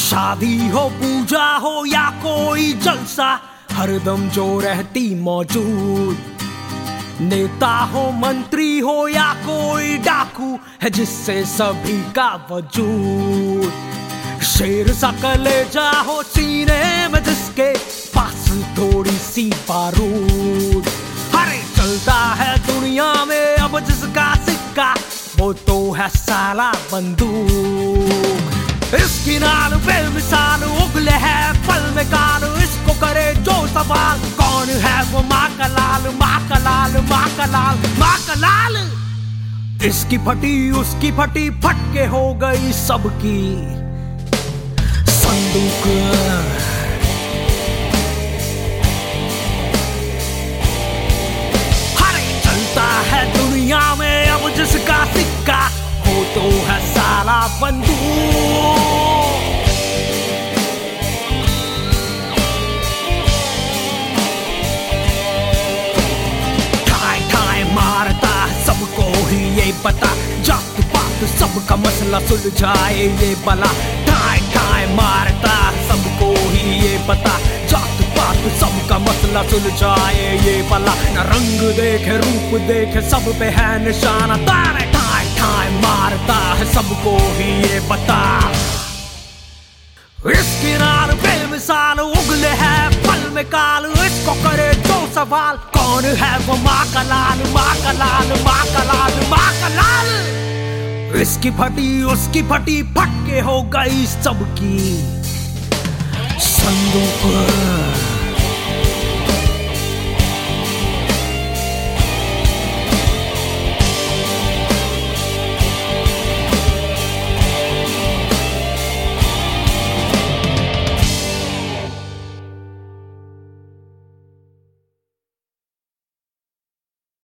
शादी हो, पूजा हो या कोई जलसा, हरदम जो रहती मौजूद। नेता हो, मंत्री हो या कोई डाकू, है जिससे सभी का वजूद। शेर सा कलेजा हो सीने में जिसके पास थोड़ी सी बारूद। अरे चलता है दुनिया में अब जिसका सिक्का, वो तो है साला बंदूक। इसकी नाल बेमिसाल उगले है पल में काल, इसको करे जो सवाल, कौन है वो माँ का लाल, माँ का लाल, माँ का लाल, माँ का लाल। इसकी फटी उसकी फटी, फटके हो गई सबकी संदूक। अरे चलता है दुनिया में अब जिसका सिक्का, वो तो है साला बंदूक। ठाए ठाए मारता सबको ही ये पता, जात पात सबका मसला सुलझाए ये बला। ठाए ठाए मारता सबको ही ये पता, जात पात सबका मसला सुलझाए ये बला। न रंग देखे रूप देखे सब पे है निशाना, तारे ठाए ठाए मारता है सबको ही ये बता। इसकी नाल बेमिसाल उगले है पल में काल, इसको करे जो सवाल, कौन है वो माँ का लाल, माँ का लाल, माँ का लाल, माँ का लाल। इसकी फटी उसकी फटी, फटके हो गई सबकी संदूक।